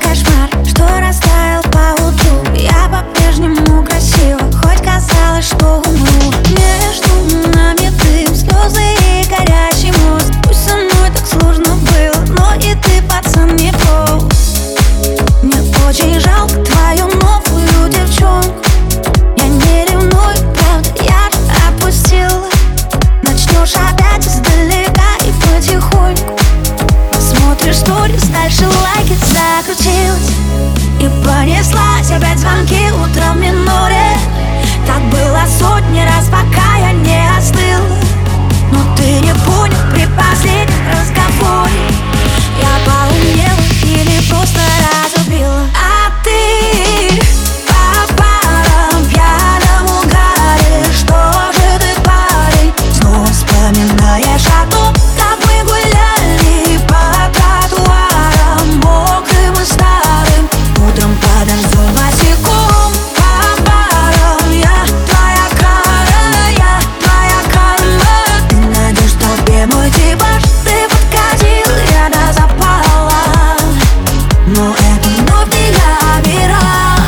кошмар, что растаял поутру. Я по-прежнему красива, хоть казалось, что умру. Между нами дым, слезы и горячий мост. Пусть со мной так сложно было, но и ты, пацан, не прост. Мне очень жалко твою новую девчонку. Я не ревную, правда, я же отпустила. Начнешь опять издалека и потихоньку смотришь сторис, дальше лайки, закрутилась и понеслась опять звонки утром в миноре. Так было сотни раз, пока я не остыла. Но ты не понял при последнем разговоре. Я поумнела или просто разубила. А ты по парам, пьяном угаре. Что же ты, парень, снова вспоминаешь о том, как мы гуляли по тротуарам, мокрым и старым, утром под дождем босиком. По парам, я твоя кара, я твоя карма. Ты найдешь в толпе мой типаж. Ты подкатил, я до запала, но это вновь не я, мираж.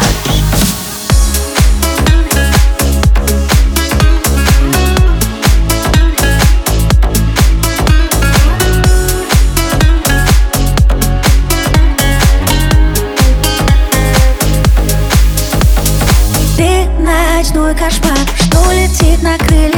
Ты ночной кошмар, что летит на крыльях.